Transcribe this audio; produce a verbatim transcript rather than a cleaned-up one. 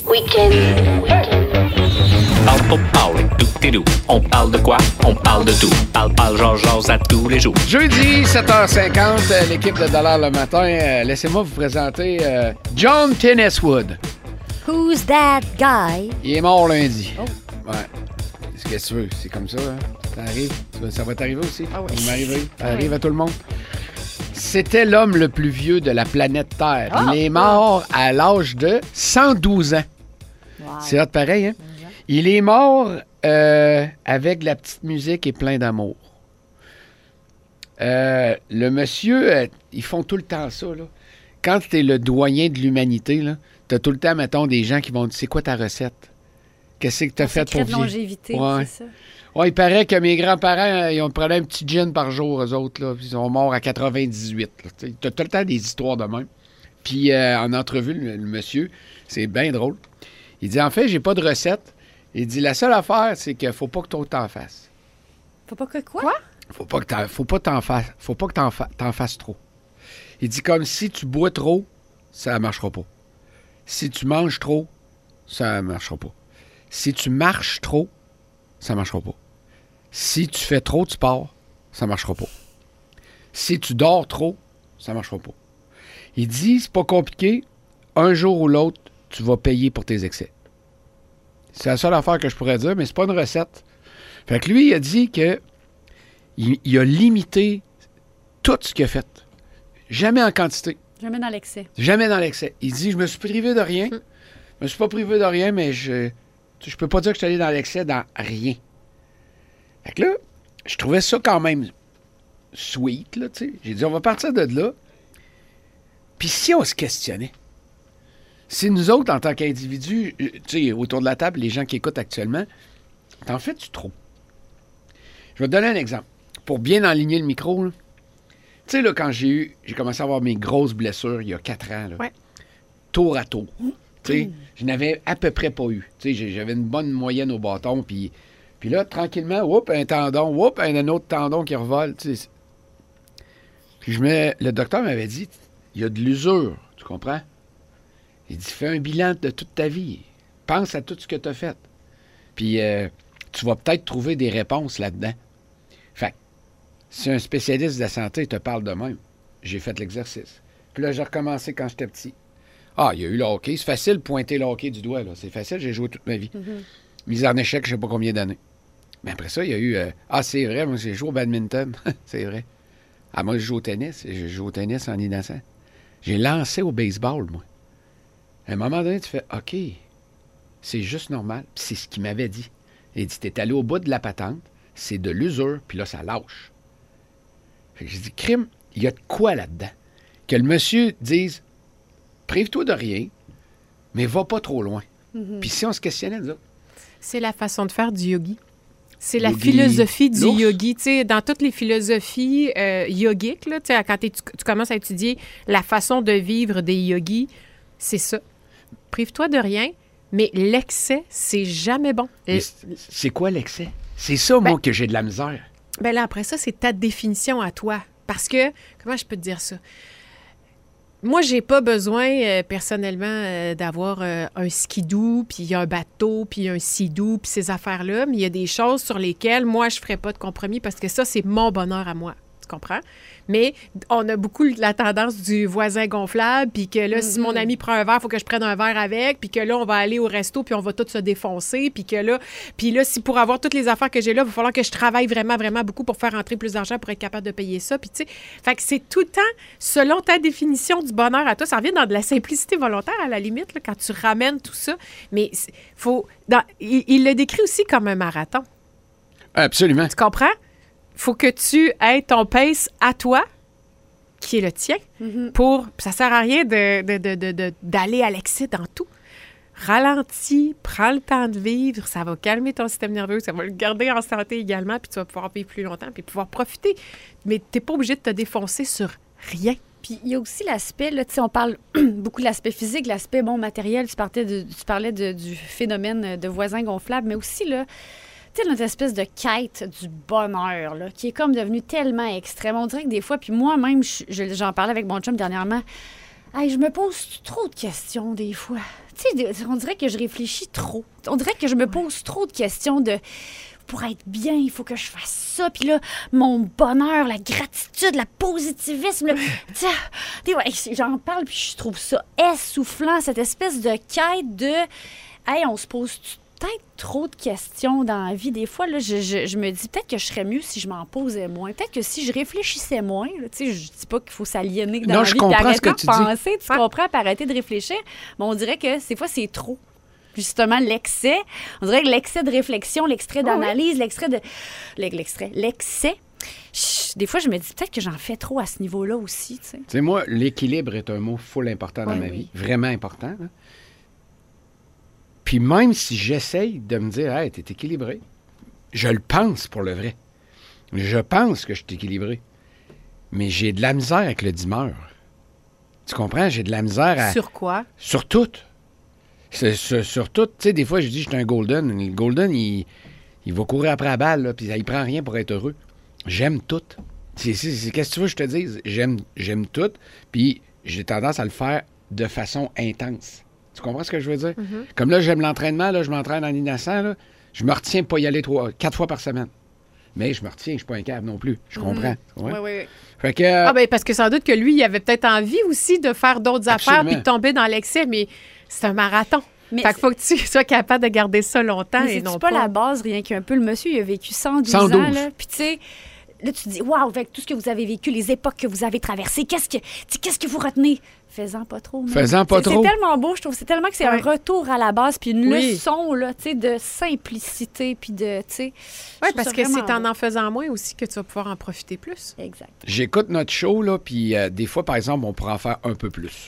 Week-end. Parle pour parler, tout est doux. On parle de quoi? On parle de tout. Parle, parle, genre, genre, à tous les jours. Jeudi, sept heures cinquante, euh, l'équipe de Dollar le matin. Euh, laissez-moi vous présenter euh, John Tenniswood. Who's that guy? Il est mort lundi. Oh. Ouais. Qu'est-ce que tu veux? C'est comme ça, hein? Ça arrive. Ça va t'arriver aussi? Ah oui. Ça va m'arriver. Ça Ah arrive oui. à tout le monde. C'était l'homme le plus vieux de la planète Terre. Ah! Il est mort à l'âge de cent douze ans. Wow. C'est hot pareil, hein? Il est mort euh, avec la petite musique et plein d'amour. Euh, le monsieur, euh, ils font tout le temps ça, là. Quand t'es le doyen de l'humanité, là, t'as tout le temps, mettons, des gens qui vont dire, c'est quoi ta recette? Qu'est-ce que t'as Un fait secret pour de vivre? longévité, Ouais. c'est ça? Ouais, il paraît que mes grands-parents, euh, ils ont pris un petit gin par jour, eux autres, là, puis ils sont morts à quatre-vingt-dix-huit. Là. T'sais, t'as tout le temps des histoires de même. Puis euh, en entrevue, le, le monsieur, c'est bien drôle. Il dit, en fait, j'ai pas de recette. Il dit, la seule affaire, c'est qu'il faut pas que toi t'en fasses. Faut pas que quoi? Faut pas que t'en, faut pas t'en fasses. Faut pas que t'en, fa- t'en fasses trop. Il dit, comme si tu bois trop, ça marchera pas. Si tu manges trop, ça marchera pas. Si tu marches trop, ça marchera pas. Si tu fais trop de sport, ça marchera pas. Si tu dors trop, ça marchera pas. Il dit, c'est pas compliqué. Un jour ou l'autre, tu vas payer pour tes excès. C'est la seule affaire que je pourrais dire, mais c'est pas une recette. Fait que lui, il a dit que il, il a limité tout ce qu'il a fait. Jamais en quantité. Jamais dans l'excès. Jamais dans l'excès. Il dit, je me suis privé de rien. Je me suis pas privé de rien, mais je je peux pas dire que je suis allé dans l'excès dans rien. Fait que là, je trouvais ça quand même sweet, là, tu sais. J'ai dit, on va partir de là. Puis si on se questionnait, si nous autres, en tant qu'individus, euh, tu sais, autour de la table, les gens qui écoutent actuellement, t'en fais-tu trop? Je vais te donner un exemple. Pour bien enligner le micro, là. Tu sais, là, quand j'ai eu, j'ai commencé à avoir mes grosses blessures il y a quatre ans, là, Ouais. tour à tour. Tu sais, je n'avais à peu près pas eu. Tu sais, j'ai- j'avais une bonne moyenne au bâton, puis, puis là, tranquillement, whoop, un tendon, whoop, un, un autre tendon qui revole, tu sais. Puis je me, le docteur m'avait dit, il y a de l'usure, tu comprends? Il dit, fais un bilan de toute ta vie. Pense à tout ce que tu as fait. Puis euh, tu vas peut-être trouver des réponses là-dedans. Fait que, si un spécialiste de la santé te parle de même, j'ai fait l'exercice. Puis là, j'ai recommencé quand j'étais petit. Ah, il y a eu le hockey. C'est facile de pointer le hockey du doigt, là. C'est facile, j'ai joué toute ma vie. Mise en échec, je sais pas combien d'années. Mais après ça, il y a eu... euh, ah, c'est vrai, moi, j'ai joué au badminton. C'est vrai. Ah, moi, je joue au tennis. J'ai joué au tennis en innocent. J'ai lancé au baseball, moi. À un moment donné, tu fais, OK, c'est juste normal. Puis c'est ce qu'il m'avait dit. Il dit, t'es allé au bout de la patente, c'est de l'usure, puis là, ça lâche. Fait que j'ai dit, crime, il y a de quoi là-dedans? Que le monsieur dise, prive-toi de rien, mais va pas trop loin. Mm-hmm. Puis si on se questionnait, nous autres, C'est la façon de faire du yogi. C'est la Yogi philosophie du l'ours? yogi. Tu sais, dans toutes les philosophies euh, yogiques, là, tu sais, quand t'es- tu, tu commences à étudier la façon de vivre des yogis, c'est ça. Prive-toi de rien, mais l'excès, c'est jamais bon. mais L- c'est- c'est quoi l'excès? C'est ça, moi, Ben- que j'ai de la misère. Ben là, après ça, c'est ta définition à toi. Parce que, comment je peux te dire ça? Moi, j'ai pas besoin, euh, personnellement, euh, d'avoir euh, un skidoo, puis un bateau, puis un sidou, puis ces affaires-là. Mais il y a des choses sur lesquelles, moi, je ferais pas de compromis parce que ça, c'est mon bonheur à moi. Tu comprends? Mais on a beaucoup la tendance du voisin gonflable, puis que là, si mon ami prend un verre, il faut que je prenne un verre avec, puis que là, on va aller au resto, puis on va tous se défoncer, puis que là, puis là, si pour avoir toutes les affaires que j'ai là, il va falloir que je travaille vraiment, vraiment beaucoup pour faire entrer plus d'argent pour être capable de payer ça. Puis tu sais, fait que c'est tout le temps, selon ta définition du bonheur à toi, ça revient dans de la simplicité volontaire à la limite, là, quand tu ramènes tout ça. Mais c'est- faut, dans, il, il le décrit aussi comme un marathon. Absolument. Tu comprends? Faut que tu aies ton pace à toi, qui est le tien, pour... Ça sert à rien de, de- de- de- de- d'aller à l'excès dans tout. Ralentis, prends le temps de vivre, ça va calmer ton système nerveux, ça va le garder en santé également, puis tu vas pouvoir vivre plus longtemps, puis pouvoir profiter. Mais t'es pas obligé de te défoncer sur rien. Puis il y a aussi l'aspect, là, tu sais, on parle beaucoup de l'aspect physique, l'aspect, bon, matériel. Tu, partais de- tu parlais de- du phénomène de voisins gonflables, mais aussi, là, tu sais, notre espèce de quête du bonheur, là, qui est comme devenue tellement extrême. On dirait que des fois, puis moi-même, je- je- j'en parlais avec mon chum dernièrement, Hey, je me pose trop de questions des fois. Tu sais, on dirait que je réfléchis trop. On dirait que je me pose trop de questions de... Pour être bien, il faut que je fasse ça. Puis là, mon bonheur, la gratitude, la positivisme. Là, tiens, ouais, j'en parle, puis je trouve ça essoufflant, cette espèce de quête de... Hey, on se pose peut-être trop de questions dans la vie. Des fois, là, je, je, je me dis peut-être que je serais mieux si je m'en posais moins. Peut-être que si je réfléchissais moins, là, tu sais, je dis pas qu'il faut s'aliéner dans Non, la je vie, comprends puis ce que arrêter tu de dis. penser, tu comprends, puis arrêter de réfléchir. Mais on dirait que des fois, c'est trop. Justement, l'excès, on dirait que l'excès de réflexion, l'extrait d'analyse, oui. l'extrait de... L'extrait, l'excès, des fois, je me dis peut-être que j'en fais trop à ce niveau-là aussi, tu sais. Tu sais, moi, l'équilibre est un mot full important dans oui, ma oui. vie, vraiment important. Là. Puis même si j'essaye de me dire, hey, t'es équilibré, je le pense pour le vrai. Je pense que je suis équilibré. Mais j'ai de la misère avec le dimeur. Tu comprends? J'ai de la misère à... Sur quoi? Sur tout. C'est, sur, sur tout. Tu sais, des fois, je dis, je suis un golden. Le golden, il, il va courir après la balle, là, puis il prend rien pour être heureux. J'aime tout. C'est, c'est, c'est, qu'est-ce que tu veux que je te dise? J'aime, j'aime tout, puis j'ai tendance à le faire de façon intense. Tu comprends ce que je veux dire? Mm-hmm. Comme là, j'aime l'entraînement, là, je m'entraîne en innocent, là, je me retiens de pas y aller trois, quatre fois par semaine. Mais je me retiens, je suis pas un câble non plus. Je comprends. Mm-hmm. Ouais. Oui, oui, oui. Fait que, euh, Ah ben parce que sans doute que lui, il avait peut-être envie aussi de faire d'autres Absolument. affaires puis de tomber dans l'excès, mais c'est un marathon. Mais fait qu'il faut que tu sois capable de garder ça longtemps mais et c'est non pas pas... la base, rien qu'un peu. Le monsieur, il a vécu cent douze, cent douze. ans, là. Puis tu sais, là, tu te dis, waouh, avec tout ce que vous avez vécu, les époques que vous avez traversées, qu'est-ce que, qu'est-ce que vous retenez? Fais-en pas trop. Même. Fais-en pas c'est, trop. C'est tellement beau, je trouve. C'est tellement que c'est Ouais. un retour à la base, puis une Oui. leçon, là, tu sais, de simplicité, puis de, tu sais... Oui, je trouve parce ça que c'est vraiment en beau. en faisant moins aussi que tu vas pouvoir en profiter plus. Exact. j'écoute notre show, là, puis euh, des fois, par exemple, on pourrait en faire un peu plus.